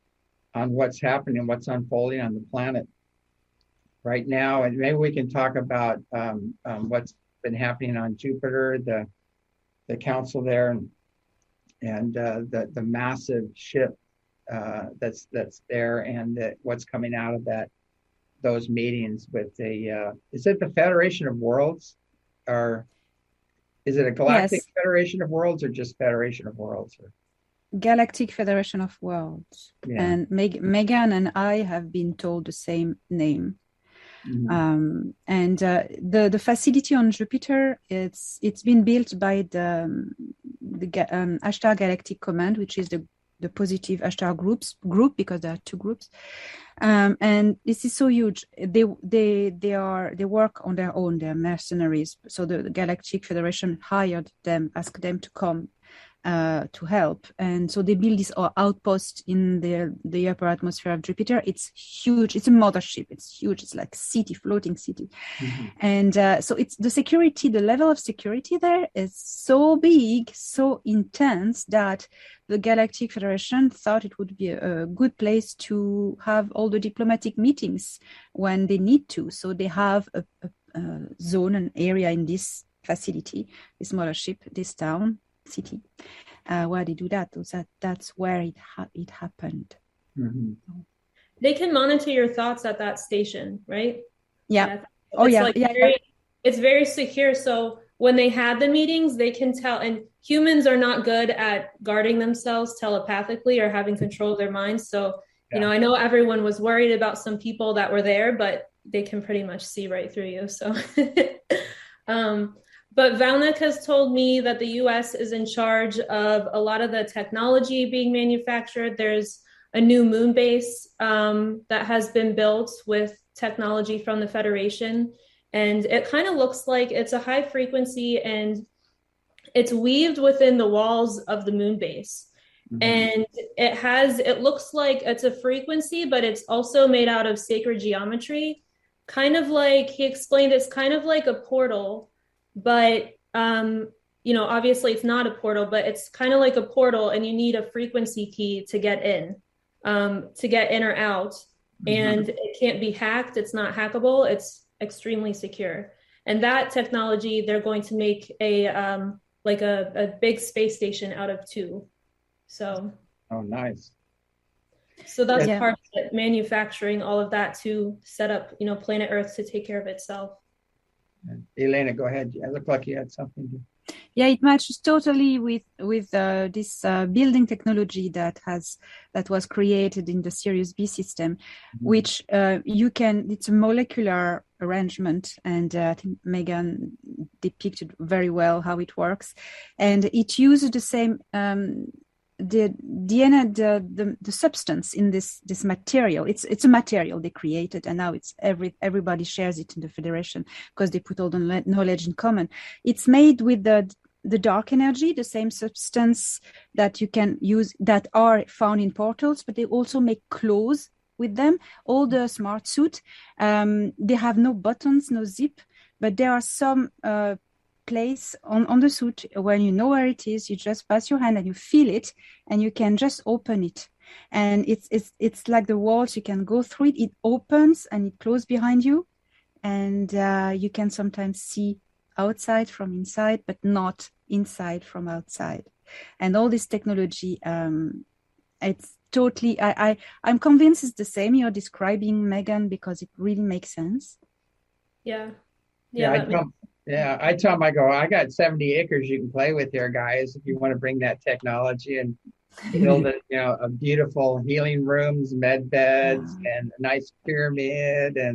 on what's happening, what's unfolding on the planet right now, and maybe we can talk about um, um, what's been happening on Jupiter, the the council there, and and uh, the the massive ship uh, that's that's there, and that what's coming out of that. Those meetings with the uh, is it the Federation of Worlds, or is it a Galactic Yes. Federation of Worlds, or just Federation of Worlds? Or... Galactic Federation of Worlds. Yeah. And Meg- Megan and I have been told the same name. Mm-hmm. Um, and uh, the the facility on Jupiter, it's it's been built by the um, the um, Ashtar Galactic Command, which is the the positive Ashtar groups group, because there are two groups. Um, and this is so huge. They they they are they work on their own. They're mercenaries. So the, the Galactic Federation hired them, asked them to come uh, to help, and so they build this outpost in the the upper atmosphere of Jupiter. It's huge. It's a mothership. It's huge. It's like city, floating city, mm-hmm. and uh, so it's the security. The level of security there is so big, so intense that the Galactic Federation thought it would be a, a good place to have all the diplomatic meetings when they need to. So they have a, a, a zone, an area in this facility, this mothership, this town, city, uh, where they do that. So that that's where it ha- it happened. Mm-hmm. They can monitor your thoughts at that station, right? Yeah. yeah. Oh it's yeah. Like yeah, very, yeah. It's very secure. So when they had the meetings, they can tell, and humans are not good at guarding themselves telepathically or having control of their minds. So, yeah. you know, I know everyone was worried about some people that were there, but they can pretty much see right through you. So, um, but Valnek has told me that the U S is in charge of a lot of the technology being manufactured. There's a new moon base um, that has been built with technology from the Federation. And it kind of looks like it's a high frequency, and it's weaved within the walls of the moon base. Mm-hmm. And it has, it looks like it's a frequency, but it's also made out of sacred geometry. Kind of like, he explained, it's kind of like a portal, but, um, you know, obviously it's not a portal, but it's kind of like a portal, and you need a frequency key to get in, um, to get in or out. Mm-hmm. And it can't be hacked. It's not hackable. It's extremely secure. And that technology, they're going to make a um like a, a big space station out of too. So oh nice. So that's yeah. part of it, manufacturing all of that to set up, you know, planet Earth to take care of itself. Elena, go ahead. It looked like you had something to... Yeah, it matches totally with with uh, this uh, building technology that has that was created in the Sirius B system, mm-hmm. which uh, you can. It's a molecular arrangement, and uh, I think Megan depicted very well how it works, and it uses the same um, the D N A, the, the the substance in this this material. It's it's a material they created, and now it's every everybody shares it in the Federation because they put all the knowledge in common. It's made with the the dark energy, the same substance that you can use that are found in portals, but they also make clothes with them. All the smart suit, um, they have no buttons, no zip, but there are some uh, place on, on the suit when you know where it is, you just pass your hand and you feel it, and you can just open it. And it's it's it's like the walls, you can go through it, it opens and it closes behind you, and uh, you can sometimes see outside from inside, but not inside from outside. And all this technology, um, it's totally, I, I, I'm convinced it's the same you're describing, Megan, because it really makes sense. Yeah. Yeah, yeah, I tell, yeah, I tell them, I go, I got seventy acres you can play with here, guys, if you want to bring that technology and build it, you know, a beautiful healing rooms, med beds, yeah. and a nice pyramid, and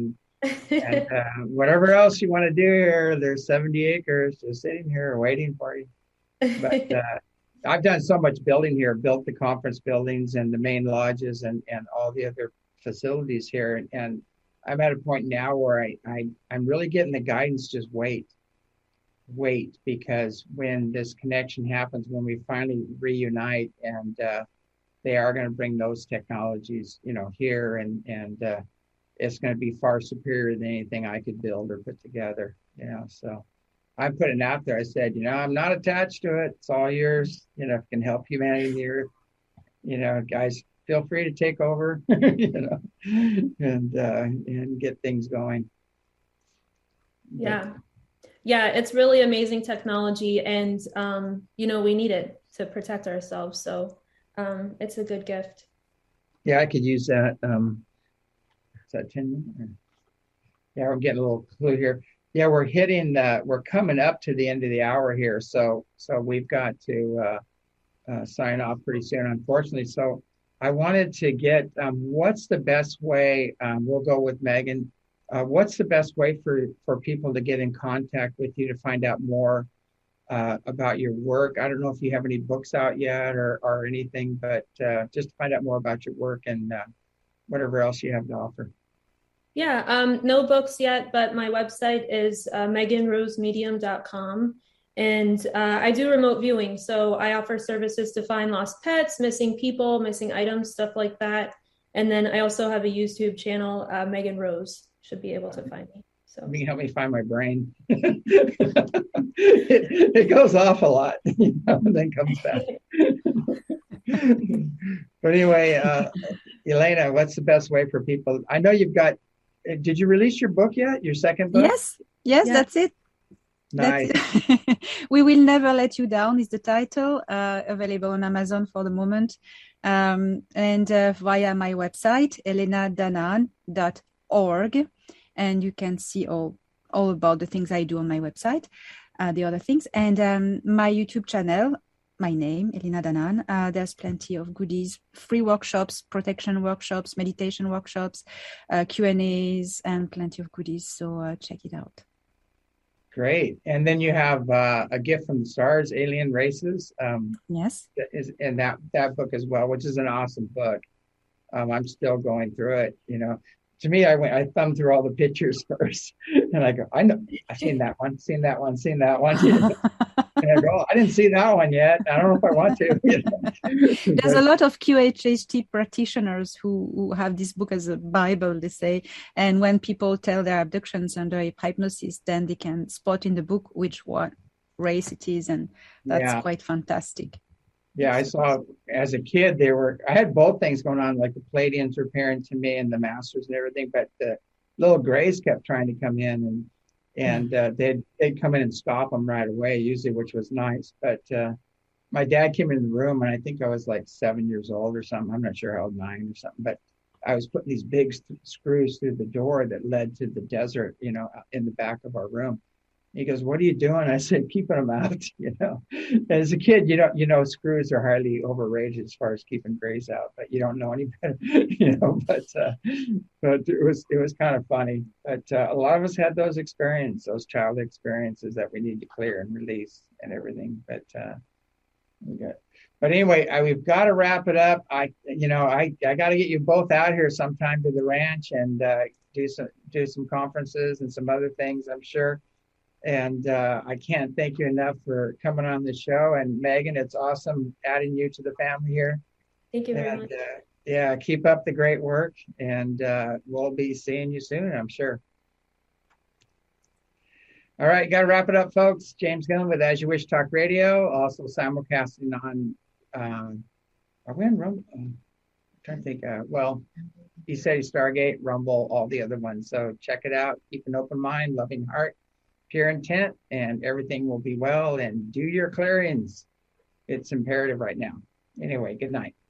And uh, whatever else you want to do here, there's seventy acres just sitting here waiting for you. But uh, I've done so much building here, built the conference buildings and the main lodges and, and all the other facilities here. And, and I'm at a point now where I, I, I'm really getting the guidance, just wait, wait, because when this connection happens, when we finally reunite and uh, they are going to bring those technologies, you know, here and, and uh, it's going to be far superior than anything I could build or put together, you know, so. I'm putting it out there. I said, you know, I'm not attached to it. It's all yours. You know, if it can help humanity here, you know, guys, feel free to take over, you know, and uh, and get things going. Yeah. But, yeah, it's really amazing technology. And, um, you know, we need it to protect ourselves. So um, it's a good gift. Yeah, I could use that. Um, is that ten minutes? Yeah, we're getting a little clue here. Yeah, we're hitting, uh, we're coming up to the end of the hour here. So, so we've got to uh, uh, sign off pretty soon, unfortunately. So I wanted to get, um, what's the best way, um, we'll go with Megan. Uh, what's the best way for, for people to get in contact with you to find out more uh, about your work? I don't know if you have any books out yet or, or anything, but uh, just to find out more about your work and uh, whatever else you have to offer. Yeah, um, no books yet, but my website is uh, megan rose medium dot com. And uh, I do remote viewing. So I offer services to find lost pets, missing people, missing items, stuff like that. And then I also have a YouTube channel, uh, Megan Rose should be able to find me. So you can help me find my brain. it, it goes off a lot, you know, and then comes back. But anyway, uh, Elena, what's the best way for people? I know you've got, did you release your book yet? Your second book? Yes, yes, yeah. That's it. Nice. That's it. We Will Never Let You Down is the title, uh, available on Amazon for the moment. Um, and uh, via my website, elena danan dot org. And you can see all, all about the things I do on my website, uh, the other things. And um, my YouTube channel, my name, Elena Danan. Uh, there's plenty of goodies, free workshops, protection workshops, meditation workshops, uh, Q and A's, and plenty of goodies. So uh, check it out. Great. And then you have uh, A Gift from the Stars, Alien Races. Um, yes. Is, and that, that book as well, which is an awesome book. Um, I'm still going through it, you know. To me, I went, I thumbed through all the pictures first, and I go, I know, I've seen that one, seen that one, seen that one. And I go, oh, I didn't see that one yet. I don't know if I want to. You know? There's a lot of Q H H T practitioners who, who have this book as a Bible, they say. And when people tell their abductions under hypnosis, then they can spot in the book which one race it is, and that's yeah. quite fantastic. Yeah, I saw as a kid, they were, I had both things going on, like the Pleiadians were appearing to me and the Masters and everything, but the little Grays kept trying to come in and and uh, they'd, they'd come in and stop them right away, usually, which was nice. But uh, my dad came in the room, and I think I was like seven years old or something. I'm not sure how old, nine or something, but I was putting these big st- screws through the door that led to the desert, you know, in the back of our room. He goes, "What are you doing?" I said, "Keeping them out." You know, as a kid, you don't, you know, screws are highly overrated as far as keeping Grays out, but you don't know any better, you know. But uh, but it was it was kind of funny. But uh, a lot of us had those experiences, those child experiences that we need to clear and release and everything. But uh, we got. But anyway, I, we've got to wrap it up. I, you know, I I got to get you both out here sometime to the ranch and uh, do some do some conferences and some other things, I'm sure. And uh, I can't thank you enough for coming on the show. And Megan, it's awesome adding you to the family here. Thank you very and, much. Uh, yeah, keep up the great work. And uh, we'll be seeing you soon, I'm sure. All right, got to wrap it up, folks. James Gunn with As You Wish Talk Radio, also simulcasting on, um, are we on Rumble? I'm trying to think. Uh, well, he said Stargate, Rumble, all the other ones. So check it out. Keep an open mind, loving heart, pure intent, and everything will be well. And do your clearings. It's imperative right now. Anyway, good night.